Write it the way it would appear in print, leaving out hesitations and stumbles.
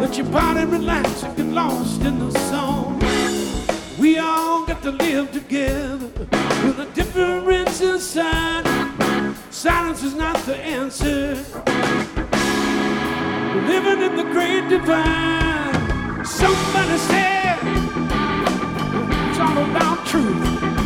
Let your body relax and get lost in the song. We all got to live together with a difference inside. Silence is not the answer. Living in the great divide. Somebody said it's all about truth.